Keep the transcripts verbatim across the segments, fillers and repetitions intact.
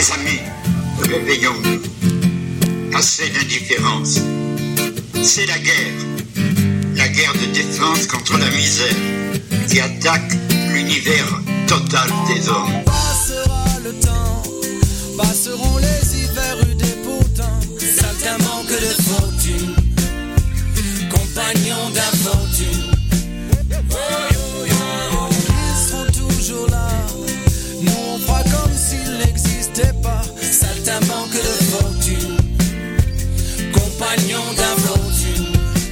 Mes amis, réveillons-nous. Assez d'indifférence. C'est la guerre. La guerre de défense contre la misère qui attaque l'univers total des hommes. Passera le temps, passeront les hivers rudés pourtant. Certains manque de fortune, compagnons d'infortune. Ils seront toujours là, nous on fera comme s'ils n'existaient pas. Certains manque de fortune, compagnons d'infortune.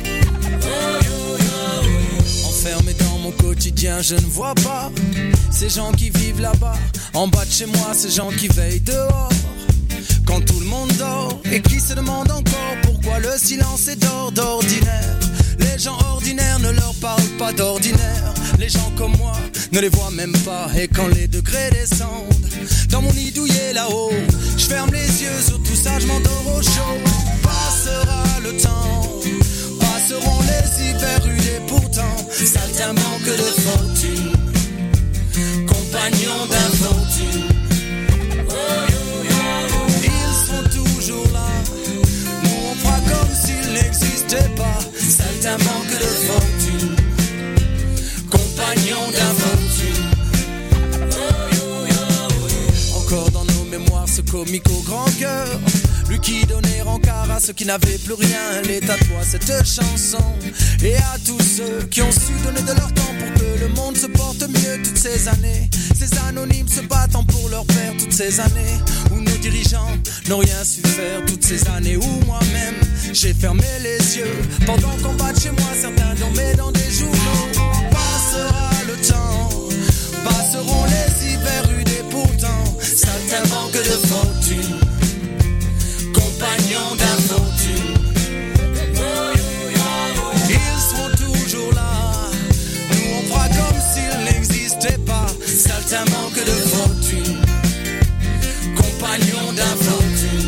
Enfermé dans mon quotidien, je ne vois pas ces gens qui vivent là-bas. En bas de chez moi, ces gens qui veillent dehors quand tout le monde dort et qui se demandent encore pourquoi le silence est d'or d'ordinaire. Les gens ordinaires ne leur parlent pas d'ordinaire. Les gens comme moi ne les voient même pas. Et quand les degrés descendent dans mon nid douillet là-haut, je ferme les yeux sur tout ça, je m'endors au chaud. Passera le temps, passeront les hivers rudés pourtant. Certains manquent de fortune, compagnons d'infortune. Ils sont toujours là, nous on fera comme s'ils n'existaient pas. Certains manquent de fortune, compagnons d'infortune. Encore dans nos mémoires ce comique au grand cœur, lui qui donnait rencard à ceux qui n'avaient plus rien. Les tatouages cette chanson, et à tous ceux qui ont su donner de leur temps pour que le monde se porte mieux toutes ces années. Ces anonymes se battant pour leur père toutes ces années où nos dirigeants n'ont rien su faire. Toutes ces années où moi-même j'ai fermé les yeux pendant qu'on bat chez moi certains dormaient dans des journaux. Passera le temps, passeront les hivers rudés pourtant. Certains manquent de fortune, compagnons d'infortune. Ils seront toujours là, nous on fera comme s'ils n'existaient pas. Certains manquent de fortune, compagnons d'infortune.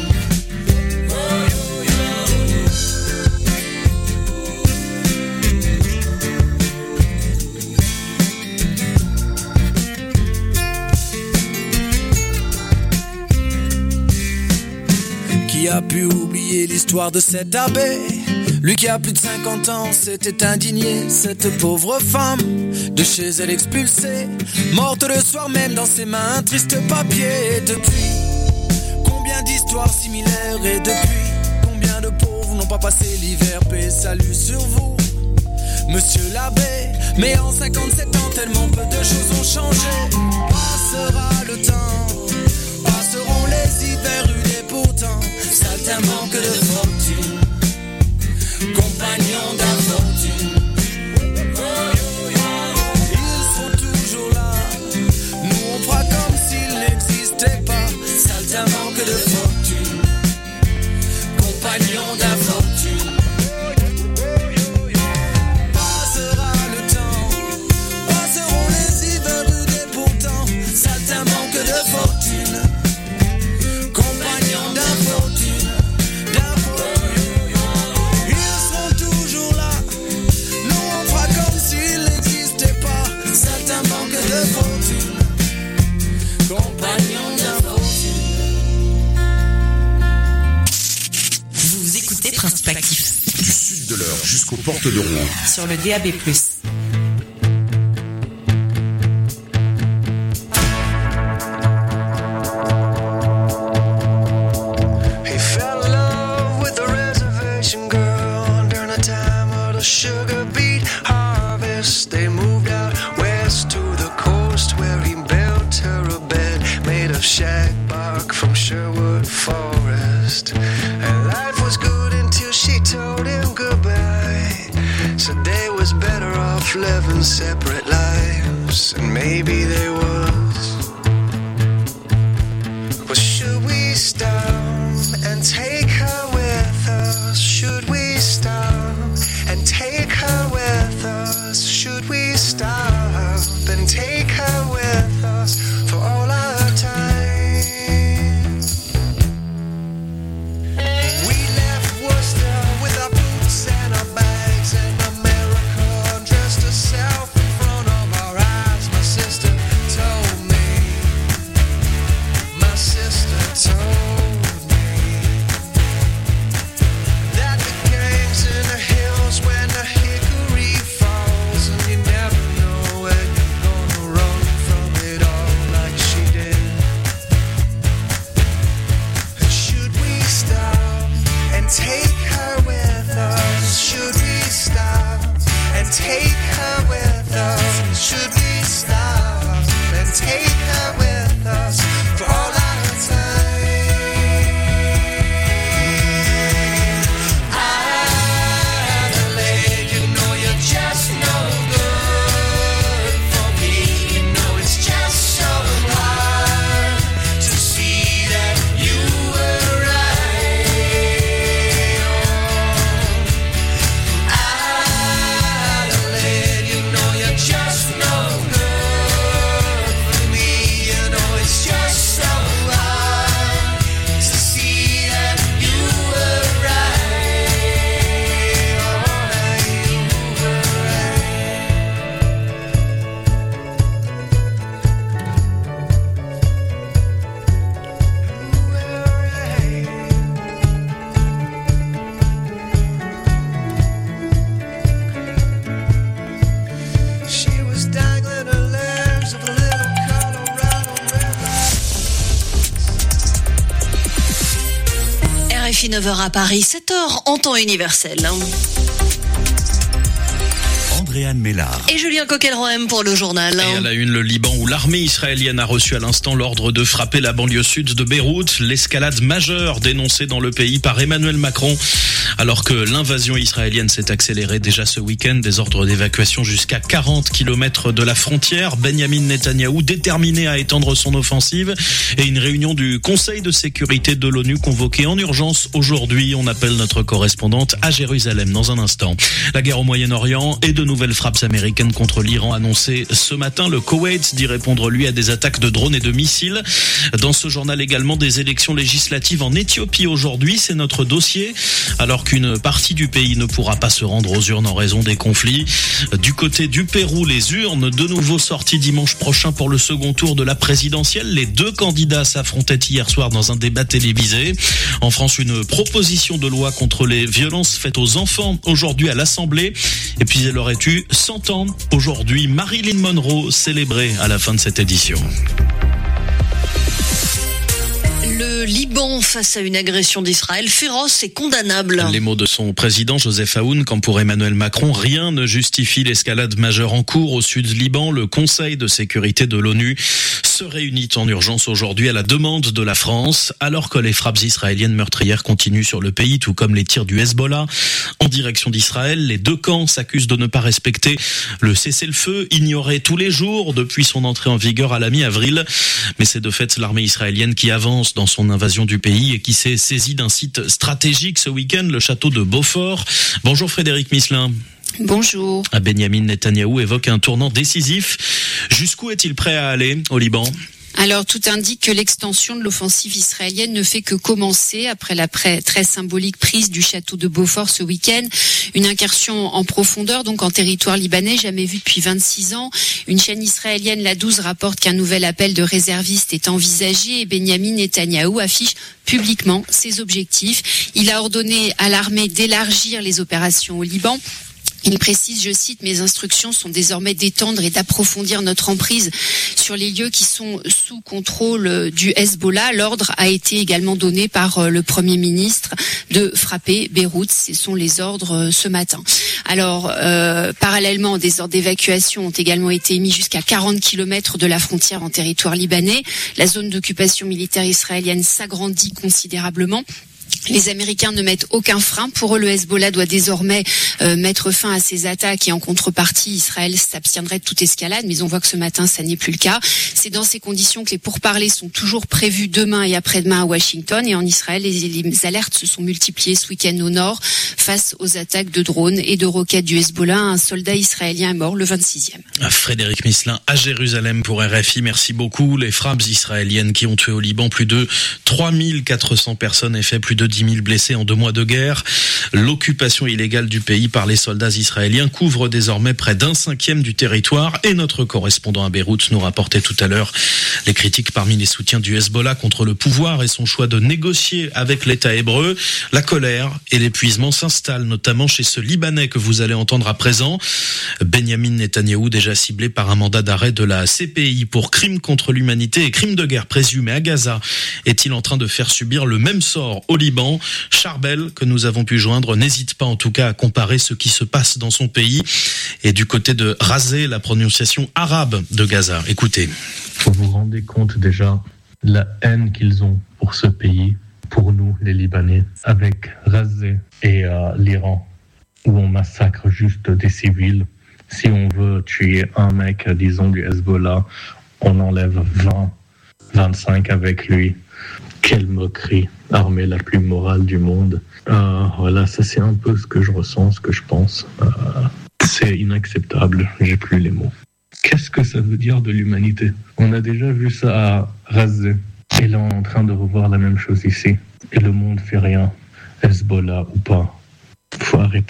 Qui a pu oublier l'histoire de cet abbé? Lui qui a plus de cinquante ans s'était indigné. Cette pauvre femme, de chez elle expulsée, morte le soir même dans ses mains, un triste papier. Et depuis, combien d'histoires similaires? Et depuis, combien de pauvres n'ont pas passé l'hiver? Paix, salut sur vous, monsieur l'abbé. Mais en cinquante-sept ans, tellement peu de choses ont changé. Passera le temps, passeront les hivers rudés pourtant. Certains manquent de fortune, compagnons d'infortune. Ils sont toujours là, nous on fera comme s'ils n'existaient pas. Certains manquent de fortune, compagnons d'infortune. Passera le temps, passeront les hivers rudés pourtant. Certains manquent de fortune, compagnons d'infortune. Vous écoutez Principe Actif. Du sud de l'Eure jusqu'aux portes de Rouen. Sur le D A B plus. Sugar beet harvest, they moved out west to the coast where he built her a bed made of shag bark from Sherwood Forest. And life was good until she told him goodbye. So they was better off living separate lives, and maybe they was. Well, should we stop and take her with us? Should we stop and take her with us? Should we stop and take her with us for all our time? We left Worcester with our boots and our bags, and America undressed herself in front of our eyes. My sister told Sophie, neuf heures à Paris, sept heures en temps universel. Andréane Mélard. Et Julien Coquel-Rohem pour le journal. Et à la une, le Liban, où l'armée israélienne a reçu à l'instant l'ordre de frapper la banlieue sud de Beyrouth. L'escalade majeure dénoncée dans le pays par Emmanuel Macron. Alors que l'invasion israélienne s'est accélérée déjà ce week-end, des ordres d'évacuation jusqu'à quarante kilomètres de la frontière. Benyamin Netanyahou déterminé à étendre son offensive. Et une réunion du Conseil de sécurité de l'ONU convoquée en urgence aujourd'hui. On appelle notre correspondante à Jérusalem dans un instant. La guerre au Moyen-Orient et de nouvelles frappes américaines contre l'Iran annoncées ce matin. Le Koweït dit répondre lui à des attaques de drones et de missiles. Dans ce journal également, des élections législatives en Éthiopie aujourd'hui. C'est notre dossier. Alors qu'une partie du pays ne pourra pas se rendre aux urnes en raison des conflits. Du côté du Pérou, les urnes de nouveau sorties dimanche prochain pour le second tour de la présidentielle. Les deux candidats s'affrontaient hier soir dans un débat télévisé. En France, une proposition de loi contre les violences faites aux enfants aujourd'hui à l'Assemblée. Et puis elle aurait eu cent ans aujourd'hui. Marilyn Monroe célébrée à la fin de cette édition. Le Liban face à une agression d'Israël féroce et condamnable. Les mots de son président Joseph Aoun, quand pour Emmanuel Macron, rien ne justifie l'escalade majeure en cours au sud Liban. Le Conseil de sécurité de l'ONU se réunit en urgence aujourd'hui à la demande de la France, alors que les frappes israéliennes meurtrières continuent sur le pays, tout comme les tirs du Hezbollah en direction d'Israël. Les deux camps s'accusent de ne pas respecter le cessez-le-feu, ignoré tous les jours depuis son entrée en vigueur à la mi-avril. Mais c'est de fait l'armée israélienne qui avance dans son invasion du pays et qui s'est saisie d'un site stratégique ce week-end, le château de Beaufort. Bonjour Frédéric Misselin. Bonjour. Benyamin Netanyahou évoque un tournant décisif. Jusqu'où est-il prêt à aller au Liban ? Alors, tout indique que l'extension de l'offensive israélienne ne fait que commencer après la très symbolique prise du château de Beaufort ce week-end. Une incursion en profondeur, donc en territoire libanais, jamais vue depuis vingt-six ans. Une chaîne israélienne, la douze, rapporte qu'un nouvel appel de réservistes est envisagé et Benyamin Netanyahou affiche publiquement ses objectifs. Il a ordonné à l'armée d'élargir les opérations au Liban. Il précise, je cite, « Mes instructions sont désormais d'étendre et d'approfondir notre emprise sur les lieux qui sont sous contrôle du Hezbollah. » L'ordre a été également donné par le Premier ministre de frapper Beyrouth. Ce sont les ordres ce matin. Alors, euh, parallèlement, des ordres d'évacuation ont également été émis jusqu'à quarante kilomètres de la frontière en territoire libanais. La zone d'occupation militaire israélienne s'agrandit considérablement. Les Américains ne mettent aucun frein. Pour eux, le Hezbollah doit désormais euh, mettre fin à ses attaques et en contrepartie, Israël s'abstiendrait de toute escalade. Mais on voit que ce matin, ça n'est plus le cas. C'est dans ces conditions que les pourparlers sont toujours prévus demain et après-demain à Washington. Et en Israël, les, les alertes se sont multipliées ce week-end au nord face aux attaques de drones et de roquettes du Hezbollah. Un soldat israélien est mort, le vingt-sixième. Frédéric Misselin à Jérusalem pour R F I. Merci beaucoup. Les frappes israéliennes qui ont tué au Liban plus de trois mille quatre cents personnes et fait plus de dix mille blessés en deux mois de guerre. L'occupation illégale du pays par les soldats israéliens couvre désormais près d'un cinquième du territoire et notre correspondant à Beyrouth nous rapportait tout à l'heure les critiques parmi les soutiens du Hezbollah contre le pouvoir et son choix de négocier avec l'État hébreu. La colère et l'épuisement s'installent notamment chez ce Libanais que vous allez entendre à présent. Benyamin Netanyahou, déjà ciblé par un mandat d'arrêt de la C P I pour crimes contre l'humanité et crimes de guerre présumés à Gaza, est-il en train de faire subir le même sort au Liban ? Charbel, que nous avons pu joindre, n'hésite pas en tout cas à comparer ce qui se passe dans son pays et du côté de Razé, la prononciation arabe de Gaza. Écoutez. Vous vous rendez compte déjà la haine qu'ils ont pour ce pays, pour nous les Libanais, avec Razé et euh, l'Iran, où on massacre juste des civils. Si on veut tuer un mec, disons du Hezbollah, on enlève vingt, vingt-cinq avec lui. Quelle moquerie, l'armée la plus morale du monde. Euh, voilà, ça c'est un peu ce que je ressens, ce que je pense. Euh, c'est inacceptable, j'ai plus les mots. Qu'est-ce que ça veut dire de l'humanité ? On a déjà vu ça à Razé. Et là, on est en train de revoir la même chose ici. Et le monde fait rien. Hezbollah ou pas. Faut arrêter.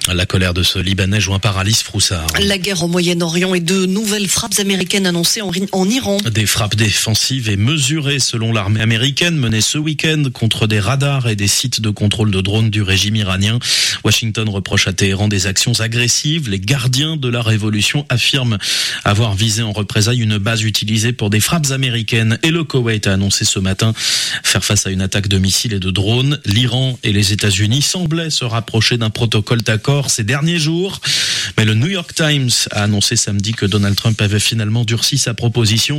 La colère de ce Libanais joint par Alice Froussard. La guerre au Moyen-Orient et de nouvelles frappes américaines annoncées en, en Iran. Des frappes défensives et mesurées selon l'armée américaine menées ce week-end contre des radars et des sites de contrôle de drones du régime iranien. Washington reproche à Téhéran des actions agressives. Les gardiens de la révolution affirment avoir visé en représailles une base utilisée pour des frappes américaines. Et le Koweït a annoncé ce matin faire face à une attaque de missiles et de drones. L'Iran et les États-Unis semblaient se rapprocher d'un protocole d'accord ces derniers jours. Mais le New York Times a annoncé samedi que Donald Trump avait finalement durci sa proposition.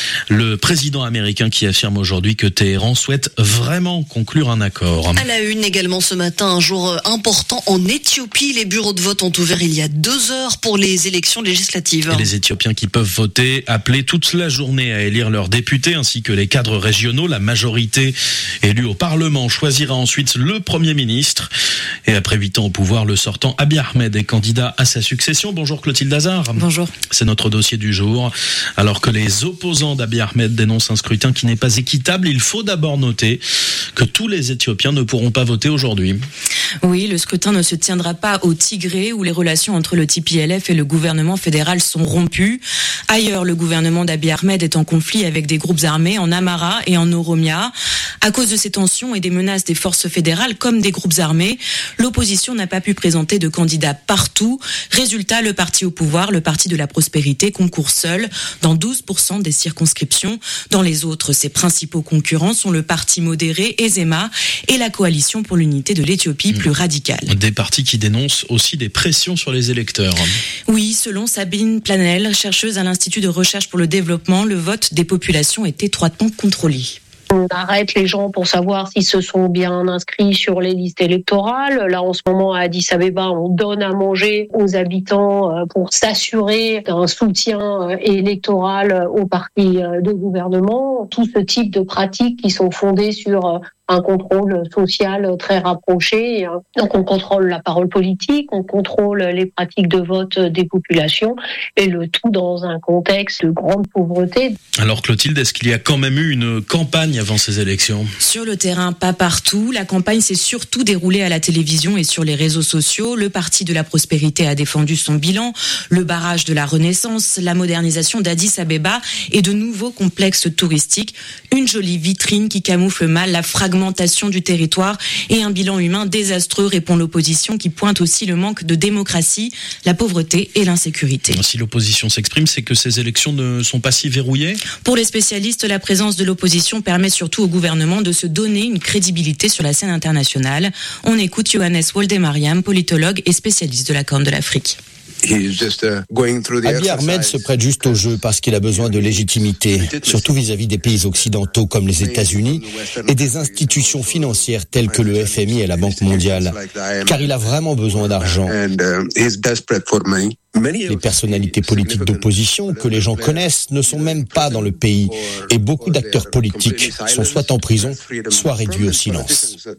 Le président américain qui affirme aujourd'hui que Téhéran souhaite vraiment conclure un accord. À la une également ce matin, un jour important en Éthiopie. Les bureaux de vote ont ouvert il y a deux heures pour les élections législatives. Et les Éthiopiens qui peuvent voter, appelés toute la journée à élire leurs députés ainsi que les cadres régionaux. La majorité élue au Parlement choisira ensuite le Premier ministre. Et après huit ans au pouvoir, le sortant Abiy Ahmed est candidat à sa succession. Bonjour Clotilde Hazard. Bonjour. C'est notre dossier du jour. Alors que les opposants d'Abiy Ahmed dénoncent un scrutin qui n'est pas équitable, il faut d'abord noter que tous les Éthiopiens ne pourront pas voter aujourd'hui. Oui, le scrutin ne se tiendra pas au Tigré où les relations entre le T P L F et le gouvernement fédéral sont rompues. Ailleurs, le gouvernement d'Abiy Ahmed est en conflit avec des groupes armés en Amhara et en Oromia. À cause de ces tensions et des menaces des forces fédérales comme des groupes armés, l'opposition n'a pas pu présenter de candidat partout. Résultat, le parti au pouvoir, le Parti de la Prospérité, concourt seul dans douze pour cent des circonscriptions. Dans les autres, ses principaux concurrents sont le parti modéré Ezema et la coalition pour l'unité de l'Éthiopie plus radicale. Des partis qui dénoncent aussi des pressions sur les électeurs. Oui, selon Sabine Planel, chercheuse à l'Institut de recherche pour le développement, le vote des populations est étroitement contrôlé. On arrête les gens pour savoir s'ils se sont bien inscrits sur les listes électorales. Là, en ce moment, à Addis Abeba, on donne à manger aux habitants pour s'assurer d'un soutien électoral aux partis de gouvernement. Tout ce type de pratiques qui sont fondées sur un contrôle social très rapproché. Donc on contrôle la parole politique, on contrôle les pratiques de vote des populations et le tout dans un contexte de grande pauvreté. Alors Clotilde, est-ce qu'il y a quand même eu une campagne avant ces élections ? Sur le terrain, pas partout. La campagne s'est surtout déroulée à la télévision et sur les réseaux sociaux. Le Parti de la Prospérité a défendu son bilan, le barrage de la Renaissance, la modernisation d'Addis Abeba et de nouveaux complexes touristiques. Une jolie vitrine qui camoufle mal la fragmentation du territoire et un bilan humain désastreux, répond l'opposition qui pointe aussi le manque de démocratie, la pauvreté et l'insécurité. Si l'opposition s'exprime, c'est que ces élections ne sont pas si verrouillées ? Pour les spécialistes, la présence de l'opposition permet surtout au gouvernement de se donner une crédibilité sur la scène internationale. On écoute Johannes Woldemariam, politologue et spécialiste de la Corne de l'Afrique. Abiy Ahmed se prête juste au jeu parce qu'il a besoin de légitimité, surtout vis-à-vis des pays occidentaux comme les États-Unis et des institutions financières telles que le F M I et la Banque mondiale, car il a vraiment besoin d'argent. Les personnalités politiques d'opposition que les gens connaissent ne sont même pas dans le pays et beaucoup d'acteurs politiques sont soit en prison, soit réduits au silence.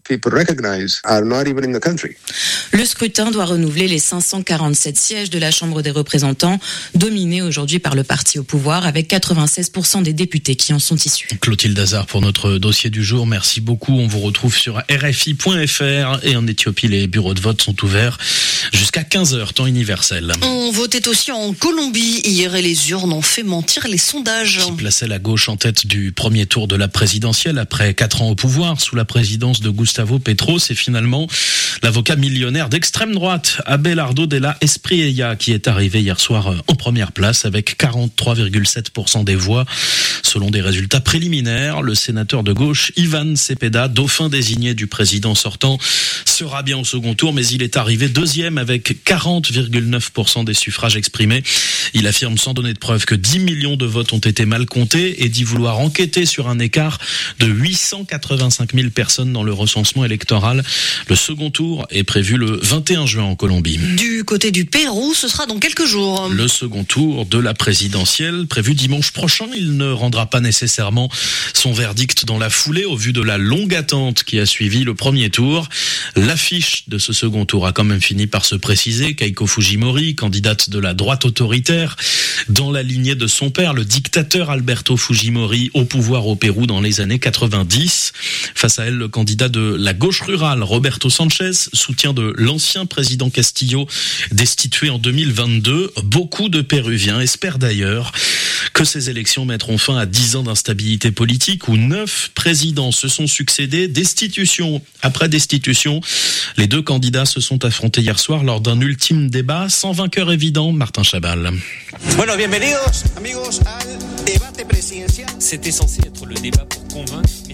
Le scrutin doit renouveler les cinq cent quarante-sept sièges de la Chambre des représentants, dominée aujourd'hui par le parti au pouvoir avec quatre-vingt-seize pour cent des députés qui en sont issus. Clotilde Hazard pour notre dossier du jour. Merci beaucoup. On vous retrouve sur R F I point F R et en Éthiopie, les bureaux de vote sont ouverts jusqu'à quinze heures, temps universel. On votait aussi en Colombie hier et les urnes ont fait mentir les sondages. Qui plaçait la gauche en tête du premier tour de la présidentielle après quatre ans au pouvoir sous la présidence de Gustavo Petro. C'est finalement l'avocat millionnaire d'extrême droite, Abelardo de la Espriella, qui est arrivé hier soir en première place avec quarante-trois virgule sept pour cent des voix. Selon des résultats préliminaires, le sénateur de gauche Ivan Cepeda, dauphin désigné du président sortant, sera bien au second tour, mais il est arrivé deuxième avec quarante virgule neuf pour cent des suffrages exprimés. Il affirme sans donner de preuve que dix millions de votes ont été mal comptés et dit vouloir enquêter sur un écart de huit cent quatre-vingt-cinq mille personnes dans le recensement électoral. Le second tour est prévu le vingt et un juin en Colombie. Du côté du Pérou, ce sera dans quelques jours. Le second tour de la présidentielle prévu dimanche prochain. Il ne rendra pas nécessairement son verdict dans la foulée au vu de la longue attente qui a suivi le premier tour. L'affiche de ce second tour a quand même fini par se préciser. Keiko Fujimori, candidat candidate de la droite autoritaire, dans la lignée de son père, le dictateur Alberto Fujimori, au pouvoir au Pérou dans les années quatre-vingt-dix. Face à elle, le candidat de la gauche rurale, Roberto Sanchez, soutien de l'ancien président Castillo, destitué en deux mille vingt-deux. Beaucoup de Péruviens espèrent d'ailleurs que ces élections mettront fin à dix ans d'instabilité politique où neuf présidents se sont succédés, destitution après destitution. Les deux candidats se sont affrontés hier soir lors d'un ultime débat sans vainqueur évident. Martin Chabal. Bueno, bienvenidos, amigos, al debate presidencial. C'était censé être le débat pour convaincre, mais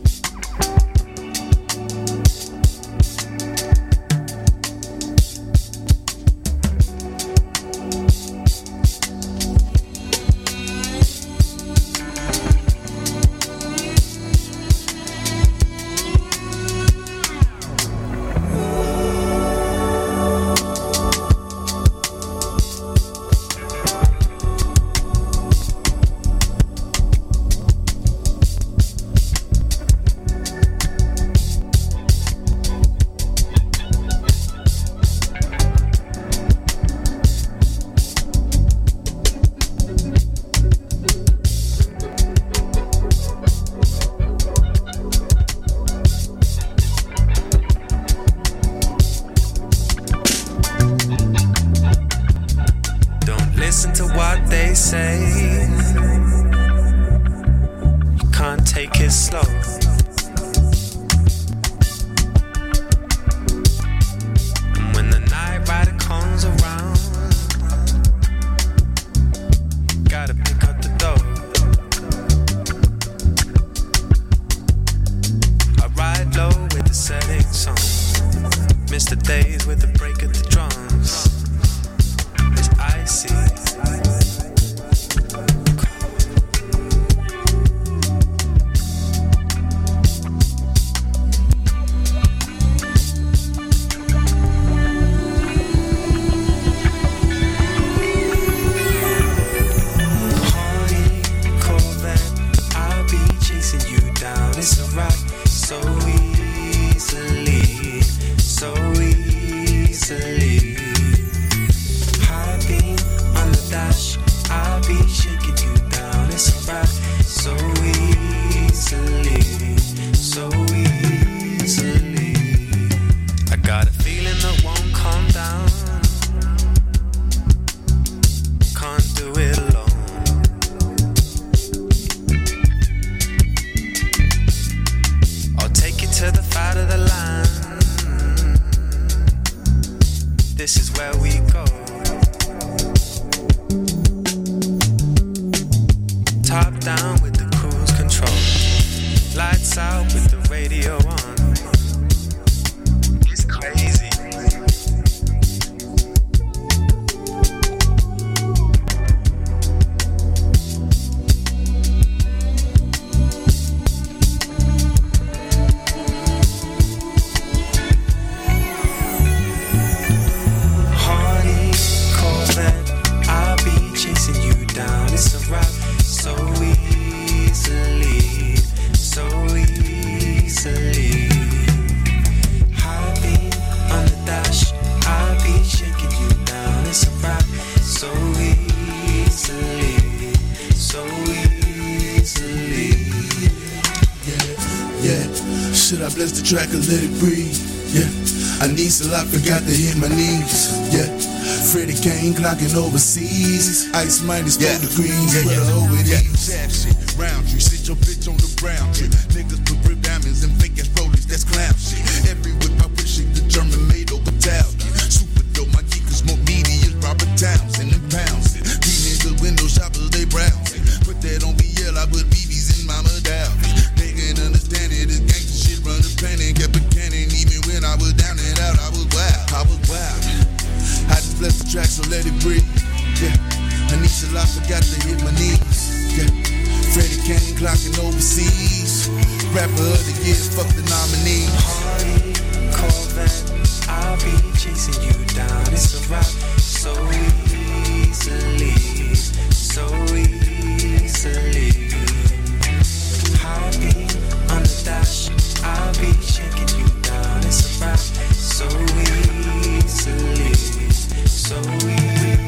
track and let it breathe, yeah. I need so I forgot to hit my knees, yeah. Freddie Kane clocking overseas. Ice minus four yeah. degrees, yeah, yeah. Well, over yeah. these. Shit, round tree, sit your bitch on the brown tree. Niggas put rib diamonds and fake ass rollies, that's clown shit. Every whip I push it, the German made over Talcott. Super dope, my geekers more meaty as Robert Townsend and Pouncing. These niggas window shoppers, they browsing. Put that on B L, I put B Bs in Mama Dalvin. They can understand it, this gangsta shit run the planet. Kept a cannon, even when I was down and out, I was wild, I was wild. I just blessed the track, so let it breathe, yeah. Anisha, I forgot to hit my knees, yeah. Freddie Kane clocking overseas. Rapper of the year, fuck the nominee. Hardy, Corvette, I'll be chasing you down. It's a rock so easily, so easily. Hardy, on the dash, I'll be shaking you down. It's a rock so easily, so easily.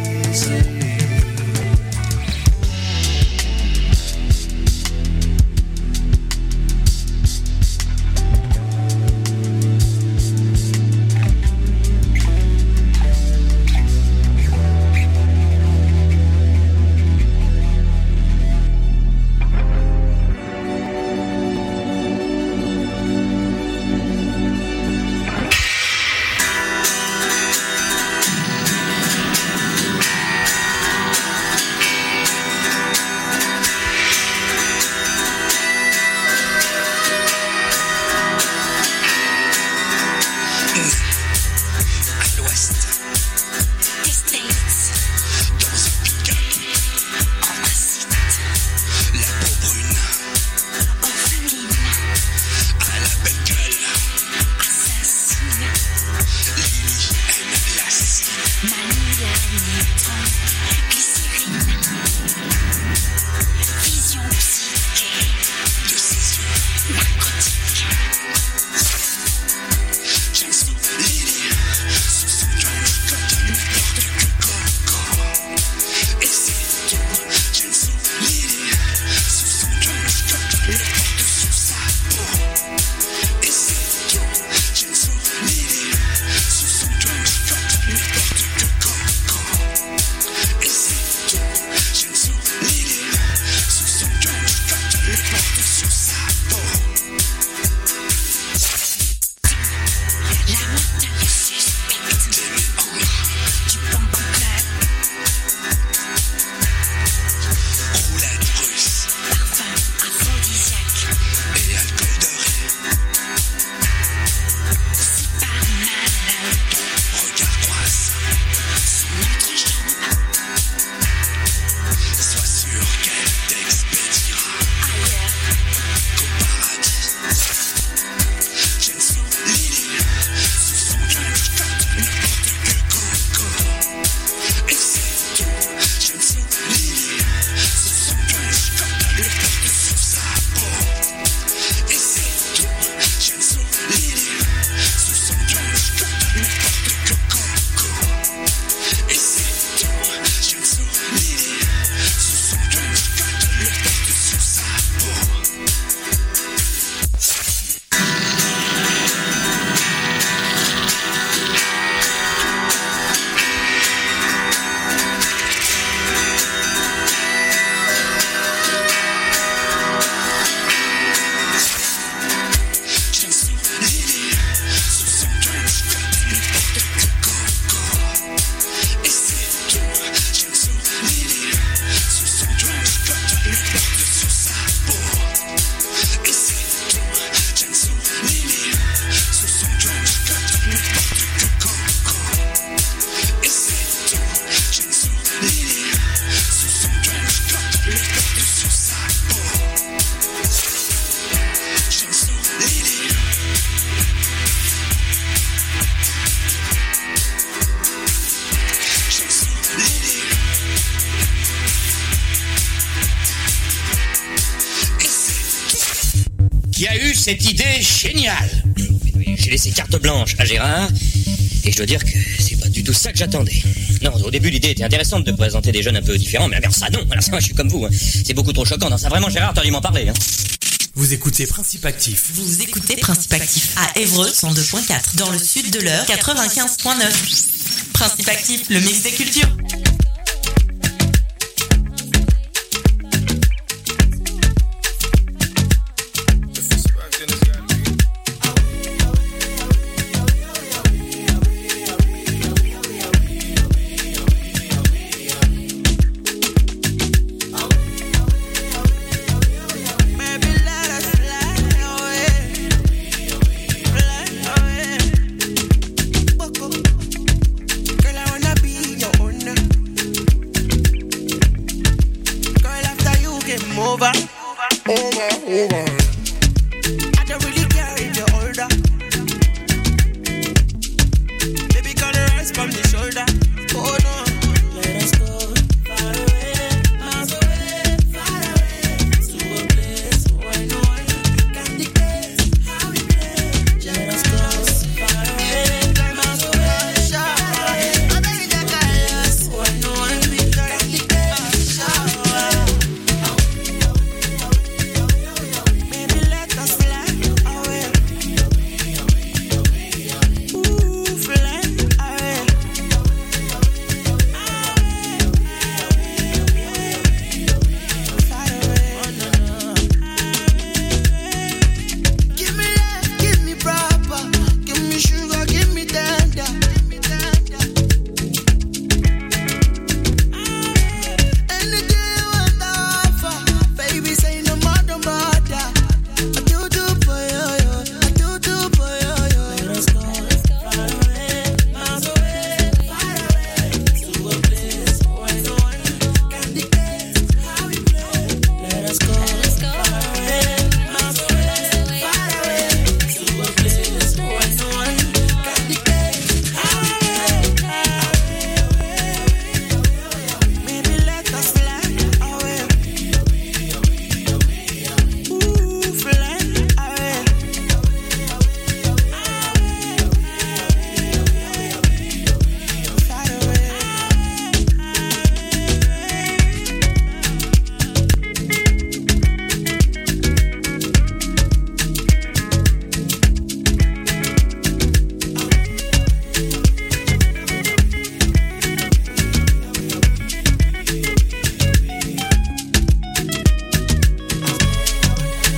qui a eu cette idée géniale. J'ai laissé carte blanche à Gérard, et je dois dire que c'est pas du tout ça que j'attendais. Non, au début, l'idée était intéressante de présenter des jeunes un peu différents, mais alors ça, non. Alors ça, je suis comme vous. Hein. C'est beaucoup trop choquant. Non, ça, vraiment, Gérard, t'aurais dû m'en parler. Hein. Vous écoutez Principe Actif. Vous écoutez Principe Actif à Évreux cent deux virgule quatre, dans le sud de l'Eure quatre-vingt-quinze virgule neuf. Principe Actif, le mix des cultures.